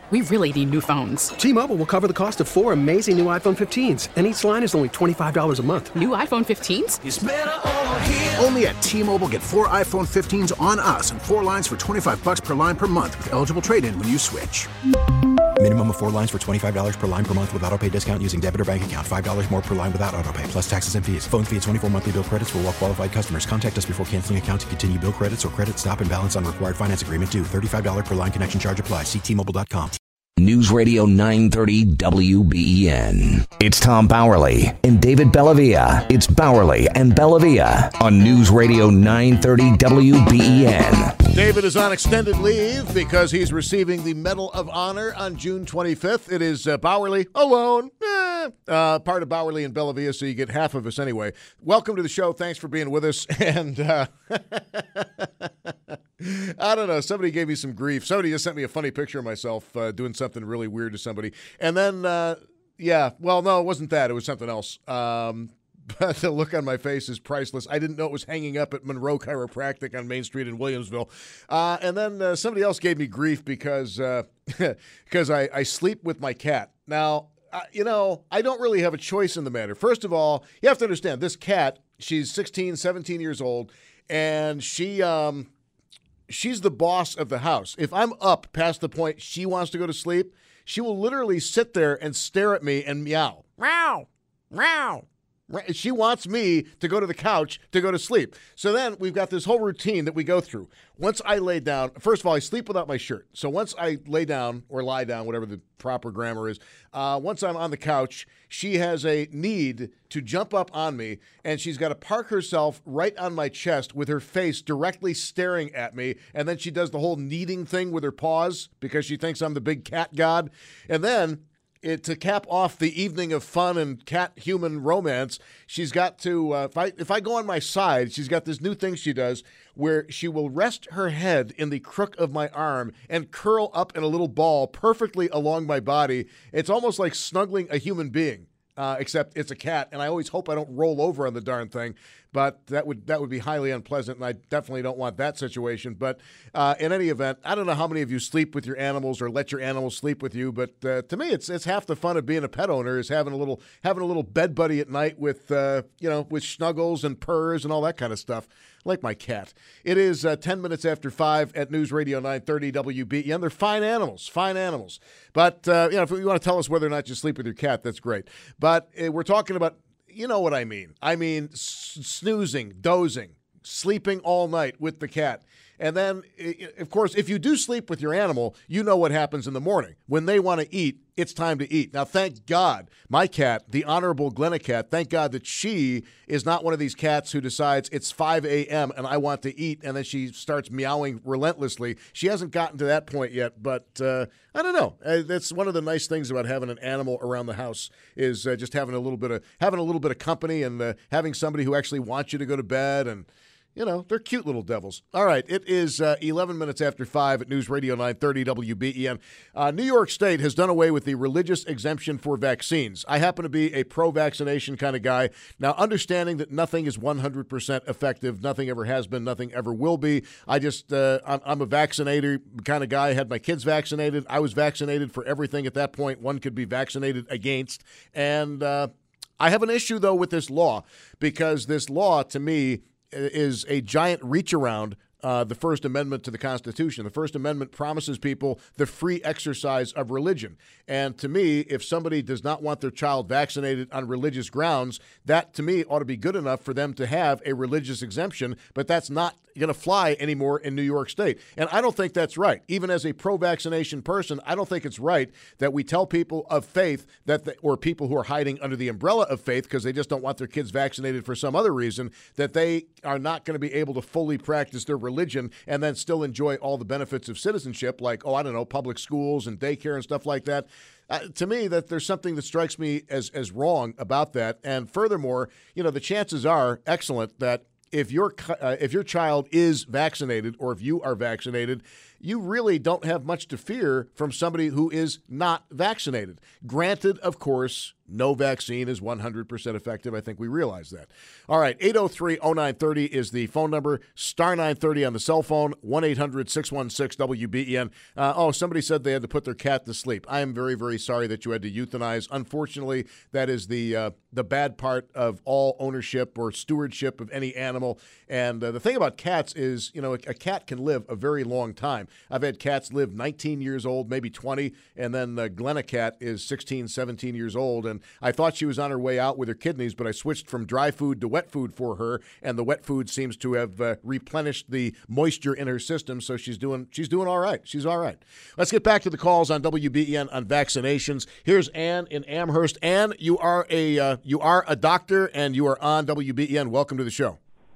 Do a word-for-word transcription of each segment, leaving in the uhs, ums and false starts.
We really need new phones. T-Mobile will cover the cost of four amazing new iPhone fifteens, and each line is only twenty-five dollars a month. New iPhone fifteens? It's better over here. Only at T-Mobile, get four iPhone fifteens on us and four lines for twenty-five dollars per line per month with eligible trade-in when you switch. Minimum of four lines for twenty-five dollars per line per month with autopay discount using debit or bank account. five dollars more per line without autopay, plus taxes and fees. Phone fee at twenty-four monthly bill credits for well-qualified customers. Contact us before canceling account to continue bill credits or credit stop and balance on required finance agreement due. thirty-five dollars per line connection charge applies. See T Mobile dot com. News Radio nine thirty W B E N. It's Tom Bowerly and David Bellavia. It's Bowerly and Bellavia on News Radio nine thirty W B E N. David is on extended leave because he's receiving the Medal of Honor on June twenty-fifth. It is uh, Bowerly alone, eh, uh, part of Bowerly and Bellavia, so you get half of us anyway. Welcome to the show. Thanks for being with us. And uh, I don't know. Somebody gave me some grief. Somebody just sent me a funny picture of myself uh, doing something really weird to somebody. And then, uh, yeah, well, no, it wasn't that. It was something else. Um But the look on my face is priceless. I didn't know it was hanging up at Monroe Chiropractic on Main Street in Williamsville. Uh, and then uh, somebody else gave me grief because uh, because I, I sleep with my cat. Now, uh, you know, I don't really have a choice in the matter. First of all, you have to understand, this cat, she's sixteen, seventeen years old, and she um, she's the boss of the house. If I'm up past the point she wants to go to sleep, she will literally sit there and stare at me and meow. Meow, meow. She wants me to go to the couch to go to sleep. So then we've got this whole routine that we go through. Once I lay down, first of all, I sleep without my shirt. So once I lay down or lie down, whatever the proper grammar is, uh, once I'm on the couch, she has a need to jump up on me, and she's got to park herself right on my chest with her face directly staring at me. And then she does the whole kneading thing with her paws because she thinks I'm the big cat god. And then It, to cap off the evening of fun and cat-human romance, she's got to, uh, if I if I go on my side, she's got this new thing she does where she will rest her head in the crook of my arm and curl up in a little ball perfectly along my body. It's almost like snuggling a human being, uh, except it's a cat, and I always hope I don't roll over on the darn thing. But that would that would be highly unpleasant, and I definitely don't want that situation. But uh, in any event, I don't know how many of you sleep with your animals or let your animals sleep with you. But uh, to me, it's it's half the fun of being a pet owner is having a little having a little bed buddy at night with uh, you know with snuggles and purrs and all that kind of stuff. Like my cat. It is uh, ten minutes after five at News Radio nine thirty W B E N. They're fine animals, fine animals. But uh, you know, if you want to tell us whether or not you sleep with your cat, that's great. But uh, we're talking about. You know what I mean. I mean s- snoozing, dozing, sleeping all night with the cat. And then, of course, if you do sleep with your animal, you know what happens in the morning. When they want to eat, it's time to eat. Now, thank God, my cat, the Honorable Glenna cat, thank God that she is not one of these cats who decides it's five a.m. and I want to eat, and then she starts meowing relentlessly. She hasn't gotten to that point yet, but uh, I don't know. Uh, that's one of the nice things about having an animal around the house is uh, just having a little bit of having a little bit of company and uh, having somebody who actually wants you to go to bed. And you know, they're cute little devils. All right, it is uh, eleven minutes after five at News Radio nine thirty W B E N. Uh, New York State has done away with the religious exemption for vaccines. I happen to be a pro-vaccination kind of guy. Now, understanding that nothing is one hundred percent effective, nothing ever has been, nothing ever will be. I just, uh, I'm, I'm a vaccinator kind of guy. I had my kids vaccinated. I was vaccinated for everything at that point one could be vaccinated against. And uh, I have an issue, though, with this law because this law, to me, is a giant reach around uh, the First Amendment to the Constitution. The First Amendment promises people the free exercise of religion. And to me, if somebody does not want their child vaccinated on religious grounds, that to me ought to be good enough for them to have a religious exemption, but that's not going to fly anymore in New York State. And I don't think that's right. Even as a pro-vaccination person, I don't think it's right that we tell people of faith that, the, or people who are hiding under the umbrella of faith because they just don't want their kids vaccinated for some other reason, that they are not going to be able to fully practice their religion and then still enjoy all the benefits of citizenship, like, oh, I don't know, public schools and daycare and stuff like that. Uh, to me, that there's something that strikes me as as wrong about that. And furthermore, you know, the chances are excellent that if your uh, if your child is vaccinated or if you are vaccinated, you really don't have much to fear from somebody who is not vaccinated. Granted, of course, no vaccine is one hundred percent effective. I think we realize that. All right, eight oh three oh nine thirty is the phone number, star nine thirty on the cell phone, one eight hundred six one six W B E N. Uh, oh, somebody said they had to put their cat to sleep. I am very, very sorry that you had to euthanize. Unfortunately, that is the uh, the bad part of all ownership or stewardship of any animal. And uh, the thing about cats is, you know, a, a cat can live a very long time. I've had cats live nineteen years old, maybe twenty, and then uh, Glenna cat is sixteen, seventeen years old. And I thought she was on her way out with her kidneys, but I switched from dry food to wet food for her, and the wet food seems to have uh, replenished the moisture in her system, so she's doing she's doing all right. She's all right. Let's get back to the calls on W B E N on vaccinations. Here's Ann in Amherst. Ann, you are a uh, you are a doctor, and you are on W B E N. Welcome to the show.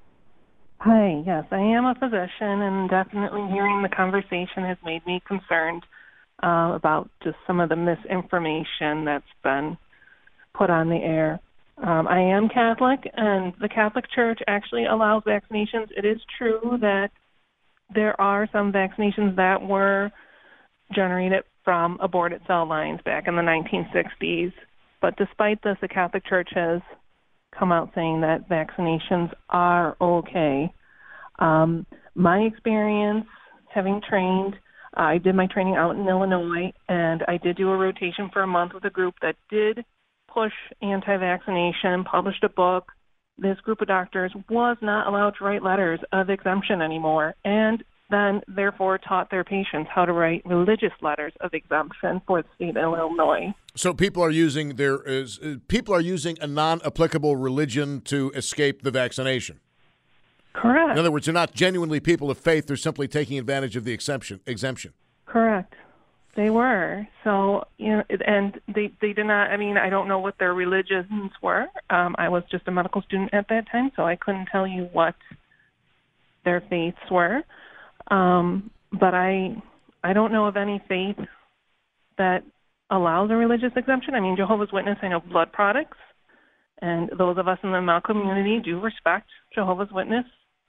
Hi, yes, I am a physician, and definitely hearing the conversation has made me concerned uh, about just some of the misinformation that's been put on the air. Um, I am Catholic, and the Catholic Church actually allows vaccinations. It is true that there are some vaccinations that were generated from aborted cell lines back in the nineteen sixties. But despite this, the Catholic Church has come out saying that vaccinations are okay. Um, my experience, having trained, I did my training out in Illinois, and I did do a rotation for a month with a group that did push anti-vaccination, published a book. This group of doctors was not allowed to write letters of exemption anymore, and then therefore taught their patients how to write religious letters of exemption for the state of Illinois. So people are using their is uh, people are using a non-applicable religion to escape the vaccination. Correct. In other words, they're not genuinely people of faith; they're simply taking advantage of the exemption. Exemption. Correct. They were. So, you know, and they they did not. I mean, I don't know what their religions were. Um, I was just a medical student at that time, so I couldn't tell you what their faiths were. Um, but I I don't know of any faith that allows a religious exemption. I mean, Jehovah's Witness, I know blood products, and those of us in the medical community do respect Jehovah's Witness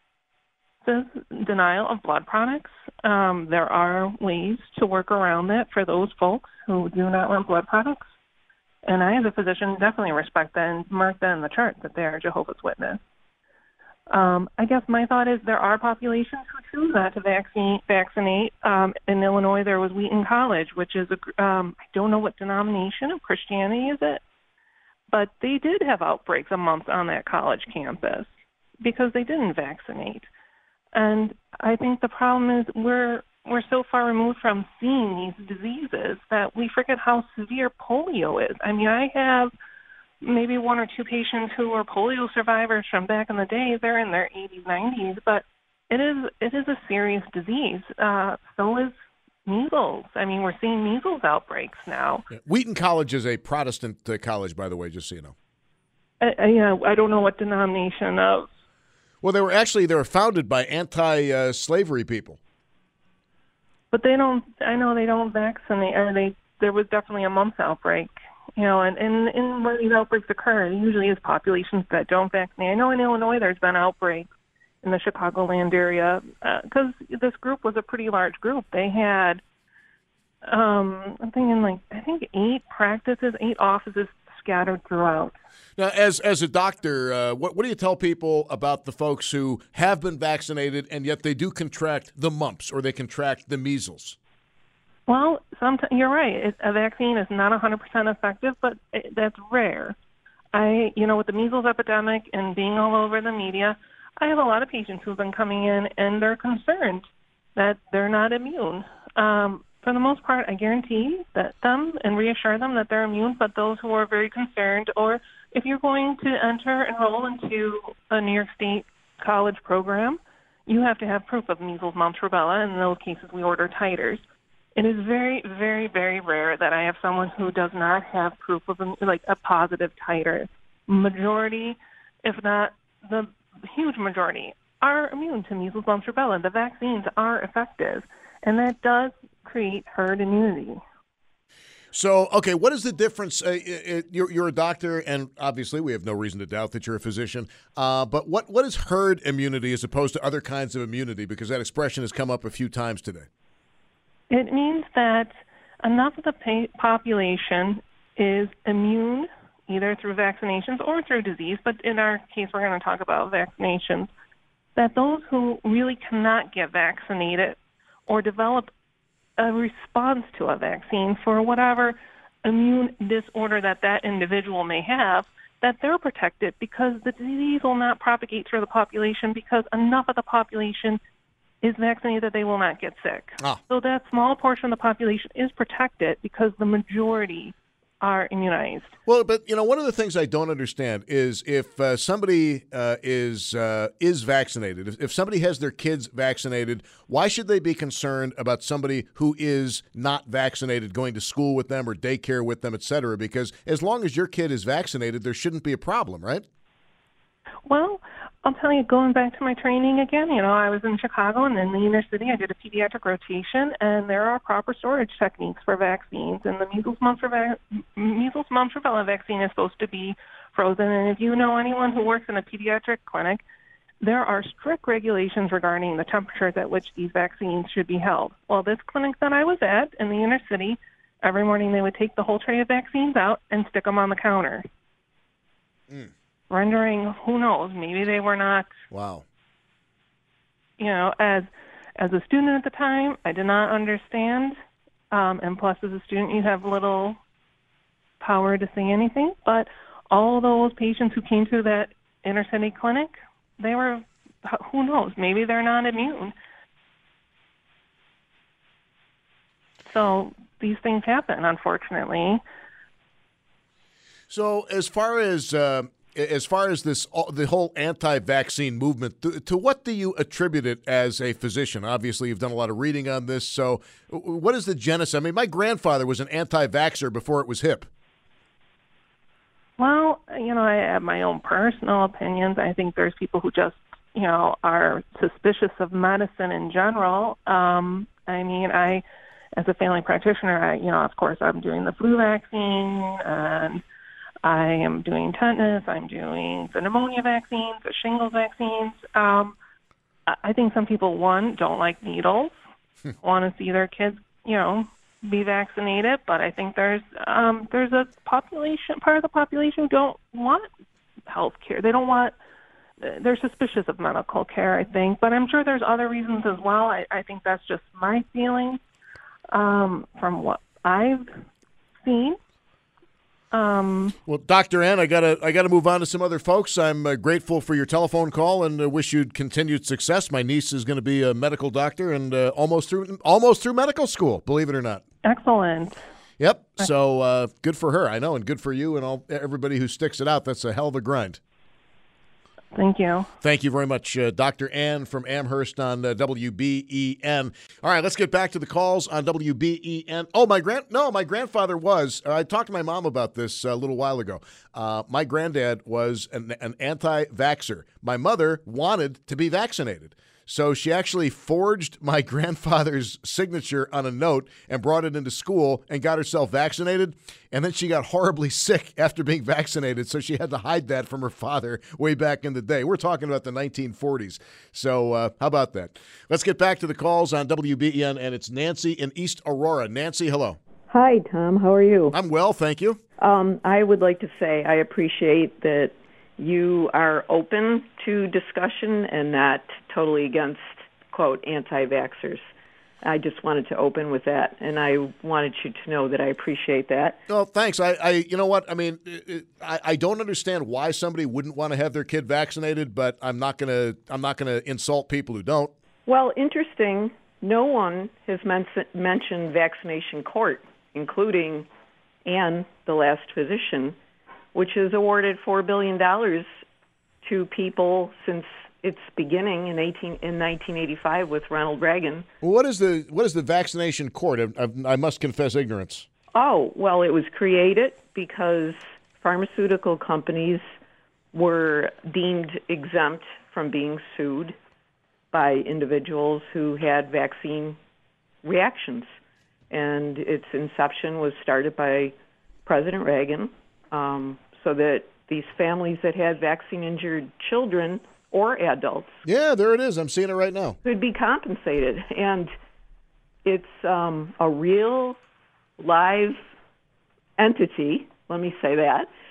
denial of blood products. Um, there are ways to work around that for those folks who do not want blood products. And I, as a physician, definitely respect that and mark that in the chart that they are Jehovah's Witness. Um, I guess my thought is there are populations who choose not to vaccine, vaccinate. Um, in Illinois, there was Wheaton College, which is, a, um, I don't know what denomination of Christianity is it, but they did have outbreaks a month on that college campus because they didn't vaccinate. And I think the problem is we're we're so far removed from seeing these diseases that we forget how severe polio is. I mean, I have maybe one or two patients who were polio survivors from back in the day. They're in their eighties, nineties, but it is it is a serious disease. Uh, so is measles. I mean, we're seeing measles outbreaks now. Yeah. Wheaton College is a Protestant uh, college, by the way, just so you know. I, I, you know, I don't know what denomination of. Well, they were actually they were founded by anti-slavery uh, people. But they don't. I know they don't vaccinate. Or they there was definitely a mumps outbreak. You know, and, and, and when these outbreaks occur, it usually is populations that don't vaccinate. I know in Illinois there's been outbreaks in the Chicagoland area because uh, this group was a pretty large group. They had, um, I'm thinking like I think eight practices, eight offices scattered throughout. Now, as as a doctor, uh, what what do you tell people about the folks who have been vaccinated and yet they do contract the mumps or they contract the measles? Well, sometimes you're right. It, a vaccine is not one hundred percent effective, but it, that's rare. I, you know, with the measles epidemic and being all over the media, I have a lot of patients who've been coming in and they're concerned that they're not immune. Um, for the most part, I guarantee that them and reassure them that they're immune, but those who are very concerned, or if you're going to enter, enroll into a New York State college program, you have to have proof of measles, mumps, rubella. In those cases, we order titers. It is very, very, very rare that I have someone who does not have proof of like a positive titer. Majority, if not the huge majority, are immune to measles, mumps, rubella. The vaccines are effective, and that does create herd immunity. So, okay, what is the difference? Uh, it, it, you're, you're a doctor, and obviously we have no reason to doubt that you're a physician. Uh, but what, what is herd immunity as opposed to other kinds of immunity? Because that expression has come up a few times today. It means that enough of the pa- population is immune either through vaccinations or through disease, but in our case, we're going to talk about vaccinations, that those who really cannot get vaccinated or develop a response to a vaccine for whatever immune disorder that that individual may have, that they're protected because the disease will not propagate through the population because enough of the population is vaccinated that they will not get sick. Ah. So that small portion of the population is protected because the majority are immunized. Well, but you know, one of the things I don't understand is if uh, somebody uh, is uh, is vaccinated, if, if somebody has their kids vaccinated, why should they be concerned about somebody who is not vaccinated going to school with them or daycare with them, et cetera? Because as long as your kid is vaccinated, there shouldn't be a problem, right? Well, I'll tell you, going back to my training again, you know, I was in Chicago and in the inner city. I did a pediatric rotation, and there are proper storage techniques for vaccines. And the measles, mumps, rubella, measles, mumps, rubella vaccine is supposed to be frozen. And if you know anyone who works in a pediatric clinic, there are strict regulations regarding the temperatures at which these vaccines should be held. Well, this clinic that I was at in the inner city, every morning they would take the whole tray of vaccines out and stick them on the counter. Mm. Rendering, who knows, maybe they were not. Wow. You know, as as a student at the time, I did not understand. Um, and plus, as a student, you have little power to say anything. But all those patients who came to that inner city clinic, they were, who knows, maybe they're not immune. So these things happen, unfortunately. So as far as uh, as far as this, the whole anti-vaccine movement, to, to what do you attribute it as a physician? Obviously, you've done a lot of reading on this. So what is the genesis? I mean, my grandfather was an anti-vaxxer before it was hip. Well, you know, I have my own personal opinions. I think there's people who just, you know, are suspicious of medicine in general. Um, I mean, I, as a family practitioner, I, you know, of course, I'm doing the flu vaccine, and I am doing tetanus. I'm doing the pneumonia vaccines, the shingles vaccines. Um, I think some people, one, don't like needles, want to see their kids, you know, be vaccinated. But I think there's um, there's a population, part of the population who don't want health care. They don't want, they're suspicious of medical care, I think. But I'm sure there's other reasons as well. I, I think that's just my feeling um, from what I've seen. Um, well, Doctor Ann, I gotta I gotta move on to some other folks. I'm uh, grateful for your telephone call and uh, wish you continued success. My niece is going to be a medical doctor and uh, almost through almost through medical school. Believe it or not. Excellent. Yep. So uh, good for her, I know, and good for you and all everybody who sticks it out. That's a hell of a grind. Thank you. Thank you very much, uh, Doctor Ann from Amherst on uh, W B E N. All right, let's get back to the calls on W B E N. Oh, my grand no, my grandfather was. Uh, I talked to my mom about this uh, a little while ago. Uh, my granddad was an, an anti-vaxxer. My mother wanted to be vaccinated. So she actually forged my grandfather's signature on a note and brought it into school and got herself vaccinated. And then she got horribly sick after being vaccinated, so she had to hide that from her father way back in the day. We're talking about the nineteen forties. So uh, how about that? Let's get back to the calls on W B E N, and it's Nancy in East Aurora. Nancy, hello. Hi, Tom. How are you? I'm well, thank you. Um, I would like to say I appreciate that you are open to discussion and not totally against, quote, anti-vaxxers. I just wanted to open with that, and I wanted you to know that I appreciate that. Oh, thanks. I, I you know what? I mean, it, I, I don't understand why somebody wouldn't want to have their kid vaccinated, but I'm not gonna I'm not gonna insult people who don't. Well, interesting. No one has men- mentioned vaccination court, including Ann, the last physician, which has awarded four billion dollars to people since its beginning in eighteen in nineteen eighty-five with Ronald Reagan. Well, what is the what is the vaccination court? I, I must confess ignorance. Oh, well, it was created because pharmaceutical companies were deemed exempt from being sued by individuals who had vaccine reactions. And its inception was started by President Reagan, um, so that these families that had vaccine-injured children or adults, yeah, there it is. I'm seeing it right now, could be compensated. And it's um, a real live entity, let me say that,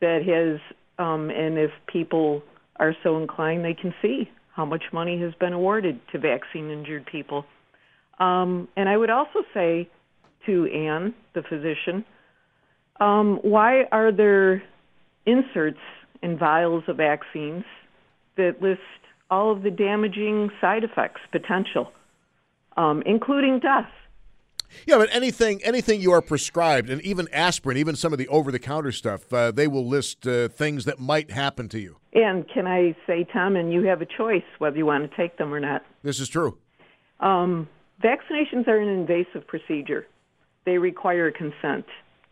that has, um, and if people are so inclined, they can see how much money has been awarded to vaccine-injured people. Um, and I would also say to Ann, the physician, um, why are there inserts in vials of vaccines that list all of the damaging side effects potential, um, including death? Yeah, but anything anything you are prescribed, and even aspirin, even some of the over-the-counter stuff, uh, they will list uh, things that might happen to you. And can I say, Tom, and you have a choice whether you want to take them or not. This is true. Um, vaccinations are an invasive procedure. They require consent.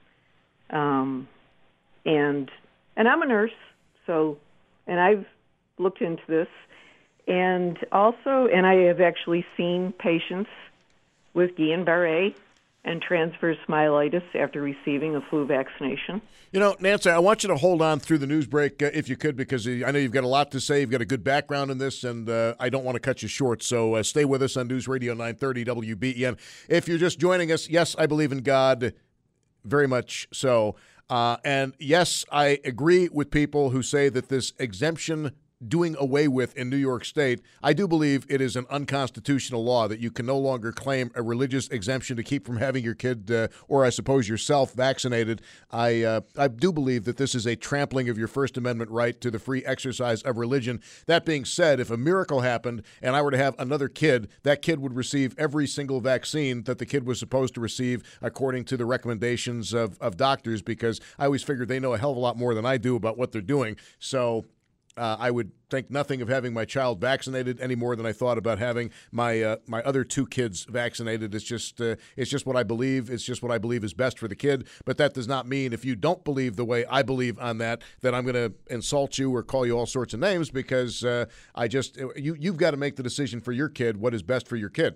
Um, and and I'm a nurse, so, and I've looked into this. And also, and I have actually seen patients with Guillain-Barré and transverse myelitis after receiving a flu vaccination. You know, Nancy, I want you to hold on through the news break uh, if you could, because I know you've got a lot to say. You've got a good background in this, and uh, I don't want to cut you short. So uh, stay with us on News Radio nine thirty W B E N. If you're just joining us, yes, I believe in God, very much so. Uh, and yes, I agree with people who say that this exemption doing away with in New York State, I do believe it is an unconstitutional law that you can no longer claim a religious exemption to keep from having your kid, uh, or I suppose yourself, vaccinated. I uh, I do believe that this is a trampling of your First Amendment right to the free exercise of religion. That being said, if a miracle happened and I were to have another kid, that kid would receive every single vaccine that the kid was supposed to receive according to the recommendations of, of doctors, because I always figured they know a hell of a lot more than I do about what they're doing. So Uh, I would think nothing of having my child vaccinated any more than I thought about having my uh, my other two kids vaccinated. It's just uh, it's just what I believe. It's just what I believe is best for the kid. But that does not mean if you don't believe the way I believe on that, that I'm going to insult you or call you all sorts of names, because uh, I just you you've got to make the decision for your kid what is best for your kid.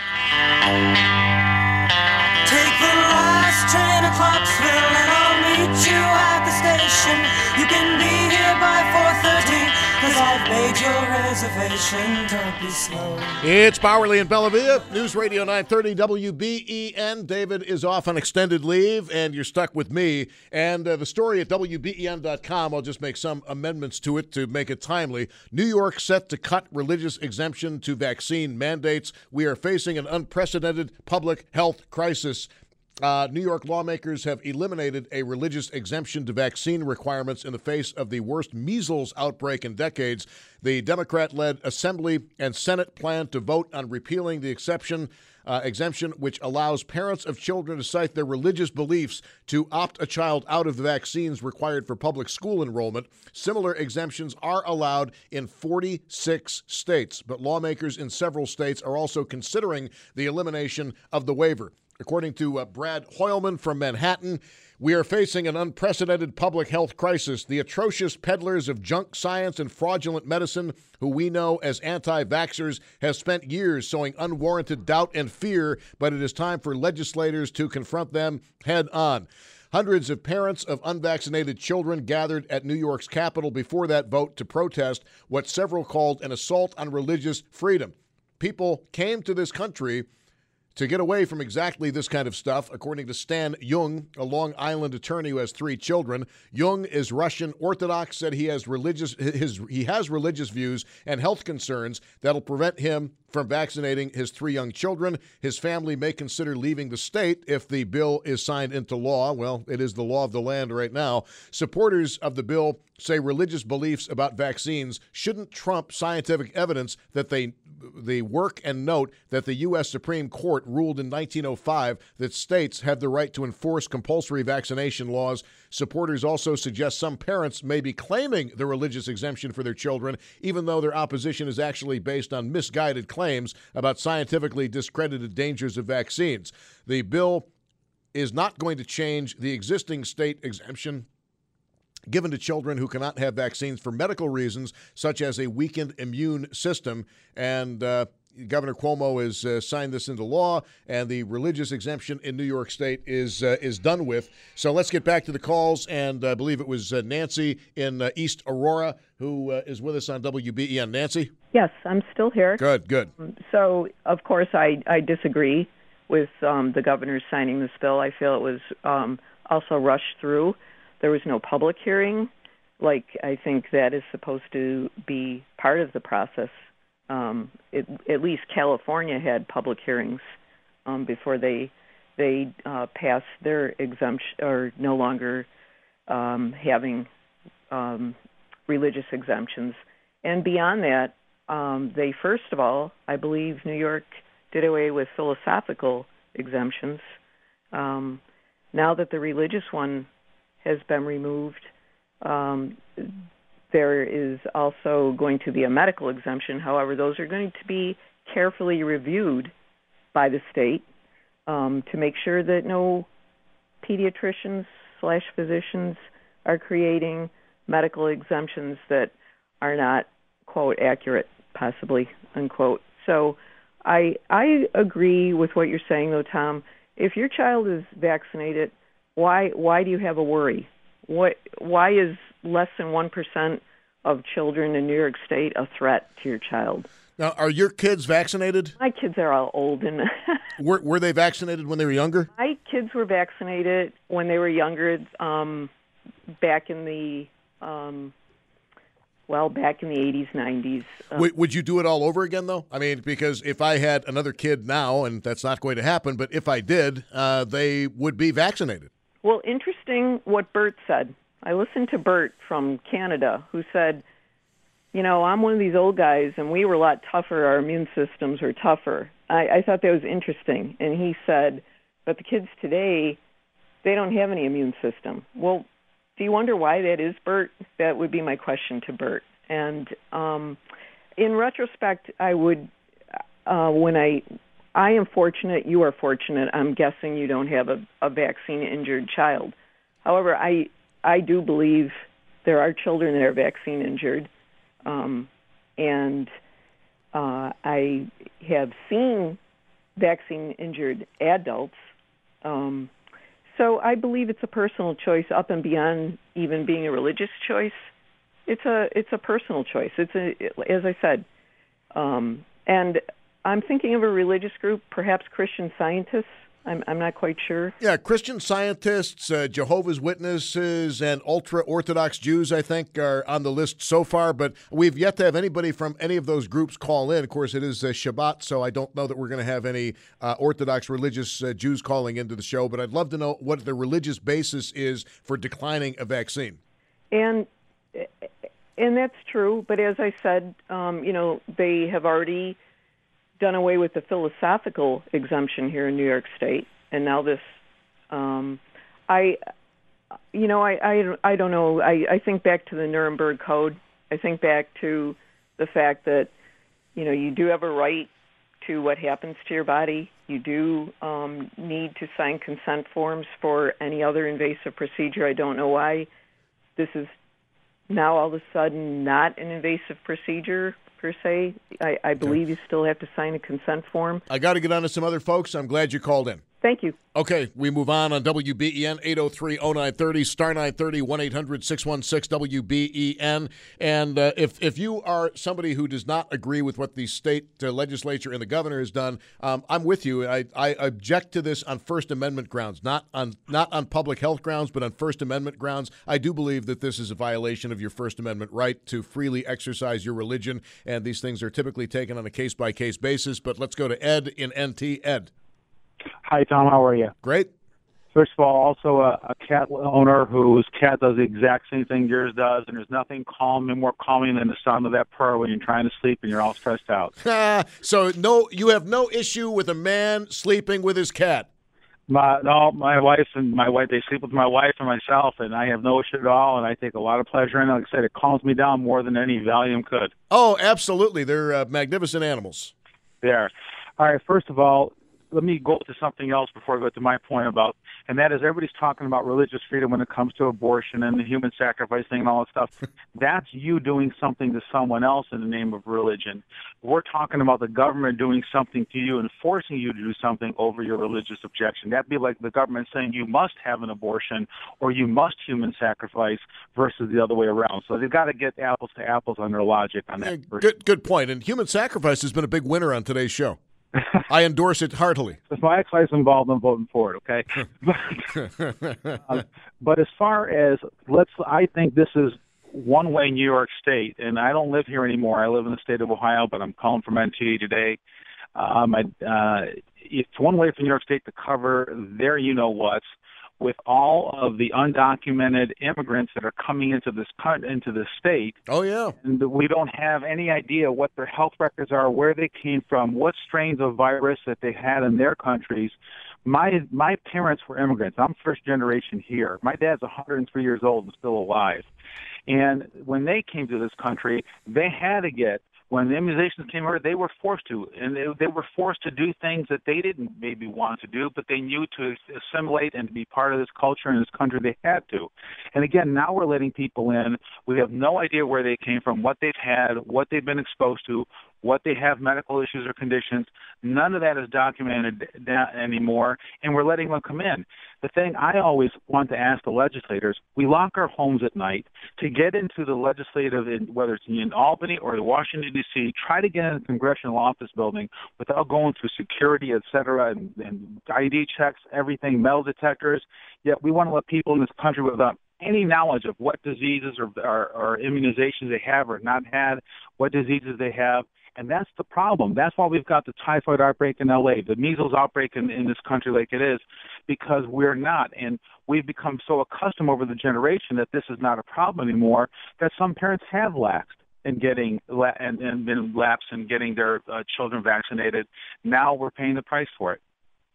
Take the last train to Clarksville and I'll meet you at the station. You can be here by four thirty, cause I've made your reservation. Don't be slow. It's Bowerly and Bellavia, News Radio nine thirty W B E N. David is off on extended leave, and you're stuck with me. And uh, the story at W B E N dot com, I'll just make some amendments to it to make it timely. New York set to cut religious exemption to vaccine mandates. We are facing an unprecedented public health crisis. Uh, New York lawmakers have eliminated a religious exemption to vaccine requirements in the face of the worst measles outbreak in decades. The Democrat-led Assembly and Senate plan to vote on repealing the exception uh, exemption, which allows parents of children to cite their religious beliefs to opt a child out of the vaccines required for public school enrollment. Similar exemptions are allowed in forty-six states, but lawmakers in several states are also considering the elimination of the waiver. According to uh, Brad Hoylman from Manhattan, we are facing an unprecedented public health crisis. The atrocious peddlers of junk science and fraudulent medicine, who we know as anti-vaxxers, have spent years sowing unwarranted doubt and fear, but it is time for legislators to confront them head on. Hundreds of parents of unvaccinated children gathered at New York's Capitol before that vote to protest what several called an assault on religious freedom. People came to this country to get away from exactly this kind of stuff, according to Stan Jung, a Long Island attorney who has three children. Jung is Russian Orthodox, said he has religious his he has religious views and health concerns that'll prevent him from vaccinating his three young children. His family may consider leaving the state if the bill is signed into law. Well, it is the law of the land right now. Supporters of the bill say religious beliefs about vaccines shouldn't trump scientific evidence that they they work and note that the U S Supreme Court ruled in nineteen oh five that states have the right to enforce compulsory vaccination laws. Supporters also suggest some parents may be claiming the religious exemption for their children, even though their opposition is actually based on misguided claims about scientifically discredited dangers of vaccines. The bill is not going to change the existing state exemption given to children who cannot have vaccines for medical reasons, such as a weakened immune system. And uh, Governor Cuomo has uh, signed this into law, and the religious exemption in New York State is uh, is done with. So let's get back to the calls, and I believe it was uh, Nancy in uh, East Aurora who uh, is with us on W B E N. Nancy? Yes, I'm still here. Good, good. So, of course, I, I disagree with um, the governor signing this bill. I feel it was um, also rushed through. There was no public hearing. Like, I think that is supposed to be part of the process. Um, it, at least California had public hearings um, before they they uh, passed their exemption, or no longer um, having um, religious exemptions. And beyond that, um, they first of all, I believe New York did away with philosophical exemptions. Um, now that the religious one has been removed, um, there is also going to be a medical exemption. However, those are going to be carefully reviewed by the state um, to make sure that no pediatricians slash physicians are creating medical exemptions that are not, quote, accurate, possibly, unquote. So I I agree with what you're saying, though, Tom. If your child is vaccinated, why why do you have a worry? What why is less than one percent of children in New York State a threat to your child? Now, are your kids vaccinated? My kids are all old, and were were they vaccinated when they were younger? My kids were vaccinated when they were younger. Um, back in the um, well, back in the eighties, nineties. Um, would, would you do it all over again, though? I mean, because if I had another kid now, and that's not going to happen, but if I did, uh, they would be vaccinated. Well, interesting what Bert said. I listened to Bert from Canada, who said, you know, I'm one of these old guys, and we were a lot tougher. Our immune systems are tougher. I, I thought that was interesting. And he said, but the kids today, they don't have any immune system. Well, do you wonder why that is, Bert? That would be my question to Bert. And um, in retrospect, I would, uh, when I, I am fortunate, you are fortunate. I'm guessing you don't have a, a vaccine-injured child. However, I, I do believe there are children that are vaccine-injured. Um, and uh, I have seen vaccine-injured adults. Um, so I believe it's a personal choice up and beyond even being a religious choice. It's a it's a personal choice. It's a, as I said, um, and I'm thinking of a religious group, perhaps Christian Scientists. I'm, I'm not quite sure. Yeah, Christian Scientists, uh, Jehovah's Witnesses, and ultra-Orthodox Jews, I think, are on the list so far. But we've yet to have anybody from any of those groups call in. Of course, it is uh, Shabbat, so I don't know that we're going to have any uh, Orthodox religious uh, Jews calling into the show. But I'd love to know what the religious basis is for declining a vaccine. And and that's true. But as I said, um, you know, they have already done away with the philosophical exemption here in New York State, and now this, um, I, you know, I, I, I don't know. I, I think back to the Nuremberg Code. I think back to the fact that, you know, you do have a right to what happens to your body. You do um, need to sign consent forms for any other invasive procedure. I don't know why this is now all of a sudden not an invasive procedure per se. I, I believe okay. You still have to sign a consent form. I got to get on to some other folks. I'm glad you called in. Thank you. Okay, we move on on W B E N, eight oh three oh nine thirty, star nine thirty, one eight hundred six one six W B E N. And uh, if if you are somebody who does not agree with what the state uh, legislature and the governor has done, um, I'm with you. I, I object to this on First Amendment grounds, not on not on public health grounds, but on First Amendment grounds. I do believe that this is a violation of your First Amendment right to freely exercise your religion, and these things are typically taken on a case-by-case basis. But let's go to Ed in N T. Ed. Hi, Tom. How are you? Great. First of all, also a, a cat owner whose cat does the exact same thing yours does, and there's nothing calming, more calming than the sound of that purr when you're trying to sleep and you're all stressed out. So no, you have no issue with a man sleeping with his cat? My, no, my wife and my wife, they sleep with my wife and myself, and I have no issue at all, and I take a lot of pleasure in it. Like I said, it calms me down more than any Valium could. Oh, absolutely. They're uh, magnificent animals. There. All right, first of all, let me go to something else before I go to my point about, and that is everybody's talking about religious freedom when it comes to abortion and the human sacrifice thing and all that stuff. That's you doing something to someone else in the name of religion. We're talking about the government doing something to you and forcing you to do something over your religious objection. That'd be like the government saying you must have an abortion or you must human sacrifice versus the other way around. So they've got to get apples to apples on their logic on that. Yeah, good, good point. And human sacrifice has been a big winner on today's show. I endorse it heartily. If my ex-wife's involved, I'm voting for it, okay? but, uh, but as far as, let's, I think this is one way New York State, and I don't live here anymore. I live in the state of Ohio, but I'm calling from N T today. Um, I, uh, it's one way for New York State to cover their you-know-whats with all of the undocumented immigrants that are coming into this into this state. Oh, yeah. And we don't have any idea what their health records are, where they came from, what strains of virus that they had in their countries. My my parents were immigrants. I'm first generation here. My dad's one hundred three years old and still alive. And when they came to this country, they had to get, when the immunizations came over, they were forced to, and they, they were forced to do things that they didn't maybe want to do, but they knew to assimilate and to be part of this culture and this country, they had to. And again, now we're letting people in. We have no idea where they came from, what they've had, what they've been exposed to, what they have medical issues or conditions. None of that is documented anymore, and we're letting them come in. The thing I always want to ask the legislators, we lock our homes at night to get into the legislative, whether it's in Albany or Washington, D C, try to get in the congressional office building without going through security, et cetera, and, and I D checks, everything, metal detectors. Yet we want to let people in this country without any knowledge of what diseases or, or, or immunizations they have or not had, what diseases they have. And that's the problem. That's why we've got the typhoid outbreak in L A, the measles outbreak in, in this country like it is, because we're not. And we've become so accustomed over the generation that this is not a problem anymore that some parents have laxed in getting and, and been lapsed in getting their uh, children vaccinated. Now we're paying the price for it.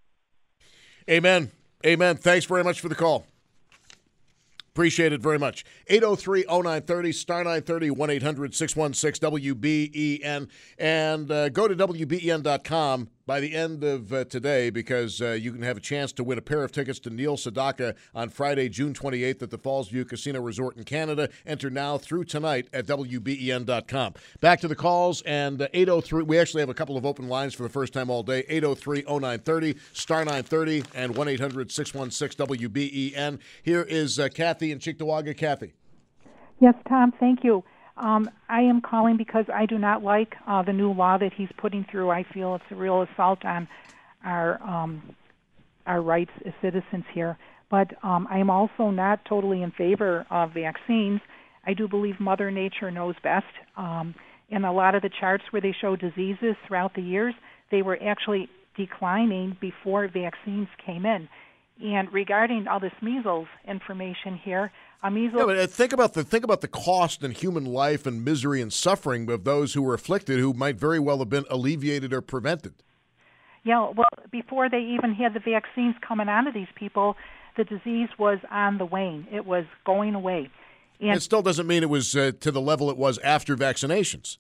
Amen. Amen. Thanks very much for the call. Appreciate it very much. eight oh three oh nine thirty, star nine thirty, one eight hundred six one six W B E N. And uh, go to W B E N dot com by the end of uh, today because uh, you can have a chance to win a pair of tickets to Neil Sedaka on Friday, June twenty-eighth at the Fallsview Casino Resort in Canada. Enter now through tonight at W B E N dot com. Back to the calls, and uh, eight oh three, we actually have a couple of open lines for the first time all day, eight oh three oh nine thirty, star nine thirty, and one eight hundred six one six W B E N. Here is uh, Kathy in Cheektowaga. Kathy. Yes, Tom, thank you. Um, I am calling because I do not like uh, the new law that he's putting through. I feel it's a real assault on our um, our rights as citizens here. But um, I am also not totally in favor of vaccines. I do believe Mother Nature knows best. Um, in a lot of the charts where they show diseases throughout the years, they were actually declining before vaccines came in. And regarding all this measles information here, uh, measles. Yeah, but think about the think about the cost in human life and misery and suffering of those who were afflicted, who might very well have been alleviated or prevented. Yeah, well, before they even had the vaccines coming onto these people, the disease was on the wane. It was going away. And it still doesn't mean it was uh, to the level it was after vaccinations.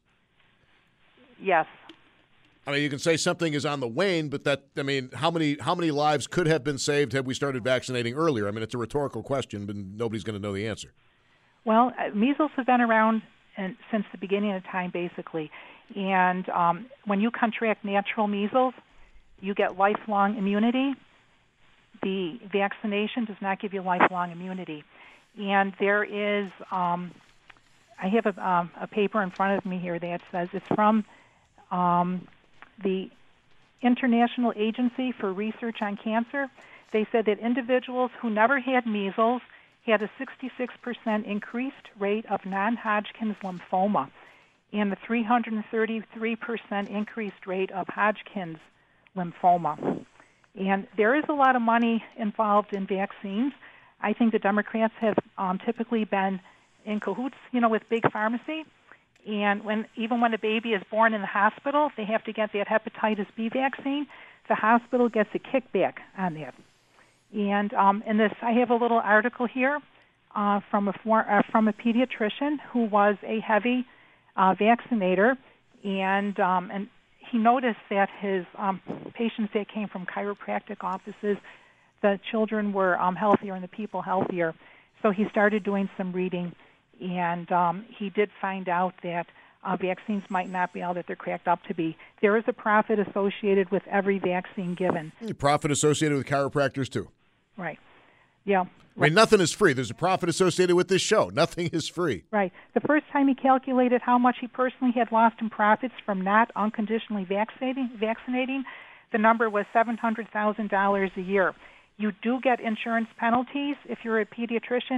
Yes. I mean, you can say something is on the wane, but that, I mean, how many how many lives could have been saved had we started vaccinating earlier? I mean, it's a rhetorical question, but nobody's going to know the answer. Well, uh, measles have been around in, since the beginning of time, basically. And um, when you contract natural measles, you get lifelong immunity. The vaccination does not give you lifelong immunity. And there is, um, I have a, um, a paper in front of me here that says it's from um, the International Agency for Research on Cancer. They said that individuals who never had measles had a sixty-six percent increased rate of non-Hodgkin's lymphoma and a three hundred thirty-three percent increased rate of Hodgkin's lymphoma. And there is a lot of money involved in vaccines. I think the Democrats have um, typically been in cahoots, you know, with big pharmacy. And when even when a baby is born in the hospital, they have to get that hepatitis B vaccine. The hospital gets a kickback on that. And um, in this, I have a little article here uh, from a for, uh, from a pediatrician who was a heavy uh, vaccinator, and um, and he noticed that his um, patients that came from chiropractic offices, the children were um, healthier and the people healthier. So he started doing some reading. And um, he did find out that uh, vaccines might not be all that they're cracked up to be. There is a profit associated with every vaccine given. Profit associated with chiropractors, too. Right. Yeah. I mean, nothing is free. There's a profit associated with this show. Nothing is free. Right. The first time he calculated how much he personally had lost in profits from not unconditionally vaccinating, vaccinating the number was seven hundred thousand dollars a year. You do get insurance penalties if you're a pediatrician.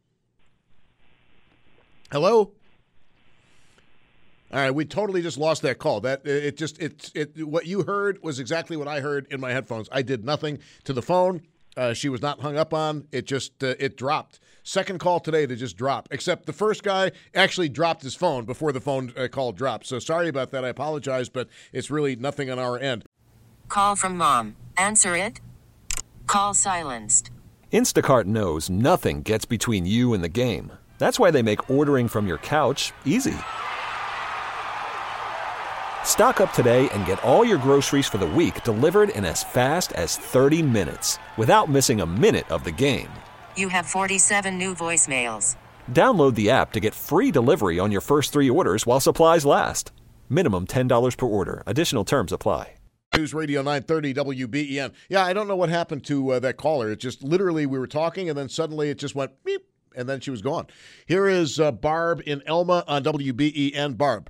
Hello? All right, we totally just lost that call. That it just it it what you heard was exactly what I heard in my headphones. I did nothing to the phone. Uh, she was not hung up on. It just uh, it dropped. Second call today to just drop. Except the first guy actually dropped his phone before the phone uh, call dropped. So sorry about that. I apologize, but it's really nothing on our end. Call from mom. Answer it. Call silenced. Instacart knows nothing gets between you and the game. That's why they make ordering from your couch easy. Stock up today and get all your groceries for the week delivered in as fast as thirty minutes without missing a minute of the game. You have forty-seven new voicemails. Download the app to get free delivery on your first three orders while supplies last. Minimum ten dollars per order. Additional terms apply. News Radio nine thirty W B E N. Yeah, I don't know what happened to uh, that caller. It just literally we were talking and then suddenly it just went beep and then she was gone. Here is uh, Barb in Elma on W B E N. Barb.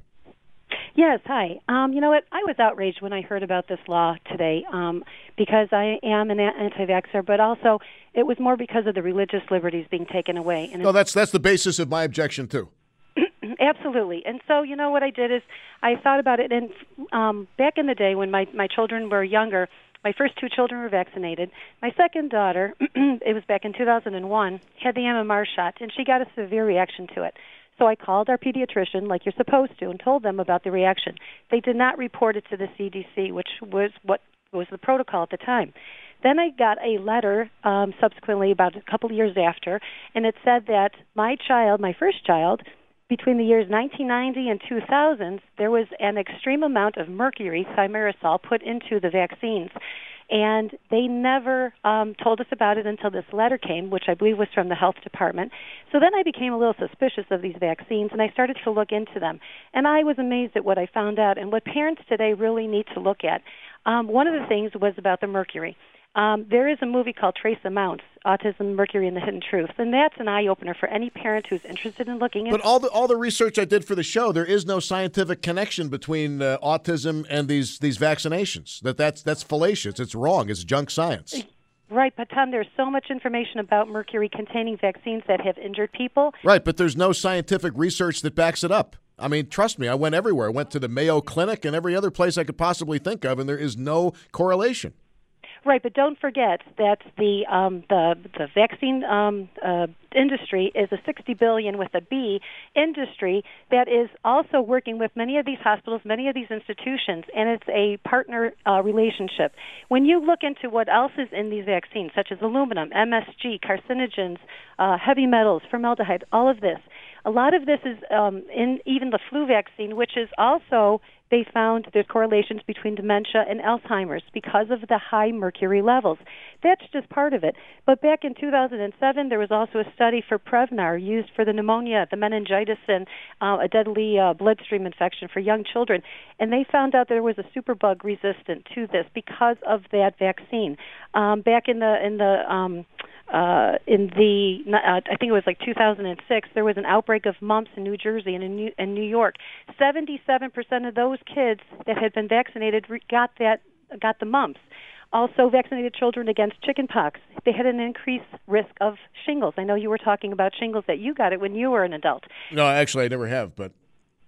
Yes, hi. Um, you know what? I was outraged when I heard about this law today um, because I am an anti-vaxxer, but also it was more because of the religious liberties being taken away. And no, that's that's the basis of my objection, too. Absolutely. And so, you know, what I did is I thought about it. And um, back in the day when my, my children were younger, my first two children were vaccinated. My second daughter, it was back in two thousand one, had the M M R shot, and she got a severe reaction to it. So I called our pediatrician, like you're supposed to, and told them about the reaction. They did not report it to the C D C, which was what was the protocol at the time. Then I got a letter um, subsequently about a couple of years after, and it said that my child, my first child, between the years nineteen ninety and two thousand, there was an extreme amount of mercury, thimerosal, put into the vaccines. And they never um, told us about it until this letter came, which I believe was from the health department. So then I became a little suspicious of these vaccines, and I started to look into them. And I was amazed at what I found out and what parents today really need to look at. Um, one of the things was about the mercury. Um, there is a movie called Trace Amounts, Autism, Mercury, and the Hidden Truth, and that's an eye-opener for any parent who's interested in looking into. But all the all the research I did for the show, there is no scientific connection between uh, autism and these these vaccinations. That that's that's fallacious. It's wrong. It's junk science. Right, but Tom, there's so much information about mercury-containing vaccines that have injured people. Right, but there's no scientific research that backs it up. I mean, trust me, I went everywhere. I went to the Mayo Clinic and every other place I could possibly think of, and there is no correlation. Right, but don't forget that the um, the the vaccine um, uh, industry is a sixty billion with a B industry that is also working with many of these hospitals, many of these institutions, and it's a partner uh, relationship. When you look into what else is in these vaccines, such as aluminum, M S G, carcinogens, uh, heavy metals, formaldehyde, all of this, a lot of this is um, in even the flu vaccine, which is also. They found there's correlations between dementia and Alzheimer's because of the high mercury levels. That's just part of it. But back in two thousand seven, there was also a study for Prevnar used for the pneumonia, the meningitis, and uh, a deadly uh, bloodstream infection for young children. And they found out there was a superbug resistant to this because of that vaccine. Um, back in the in the um, Uh, in the, uh, I think it was like two thousand six, there was an outbreak of mumps in New Jersey and in New, in New York. seventy-seven percent of those kids that had been vaccinated got that, got the mumps. Also, vaccinated children against chickenpox, they had an increased risk of shingles. I know you were talking about shingles, that you got it when you were an adult. No, actually, I never have, but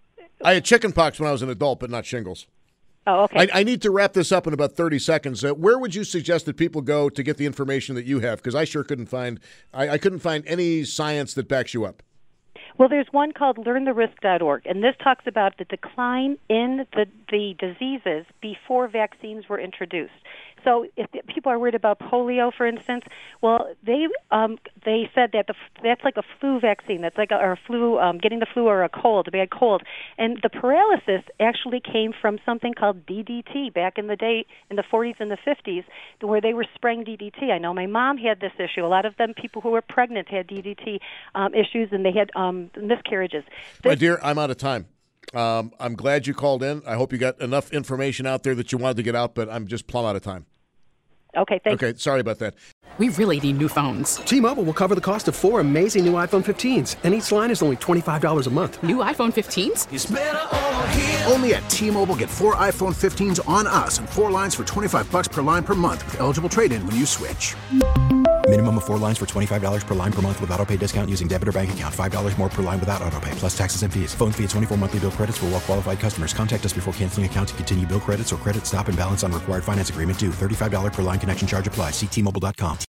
I had chickenpox when I was an adult, but not shingles. Oh, okay. I, I need to wrap this up in about thirty seconds. Uh, where would you suggest that people go to get the information that you have? Because I sure couldn't find, I, I couldn't find any science that backs you up. Well, there's one called learn the risk dot org, and this talks about the decline in the, the diseases before vaccines were introduced. So if people are worried about polio, for instance, well, they um, they said that the, that's like a flu vaccine. That's like a, or a flu, um, getting the flu or a cold, a bad cold. And the paralysis actually came from something called D D T back in the day, in the forties and the fifties, where they were spraying D D T. I know my mom had this issue. A lot of them, people who were pregnant, had D D T um, issues, and they had um, miscarriages. This, My dear, I'm out of time. Um, I'm glad you called in. I hope you got enough information out there that you wanted to get out, but I'm just plumb out of time. Okay, thank you. Okay, sorry about that. We really need new phones. T-Mobile will cover the cost of four amazing new iPhone fifteens, and each line is only twenty-five dollars a month. New iPhone fifteens? It's better over here. Only at T-Mobile, get four iPhone fifteens on us and four lines for twenty-five bucks per line per month with eligible trade-in when you switch. Minimum of four lines for twenty-five dollars per line per month with autopay discount using debit or bank account. five dollars more per line without autopay, plus taxes and fees. Phone fee at twenty-four monthly bill credits for well-qualified customers. Contact us before canceling account to continue bill credits or credit stop and balance on required finance agreement due. thirty-five dollars per line connection charge applies. See T Mobile dot com.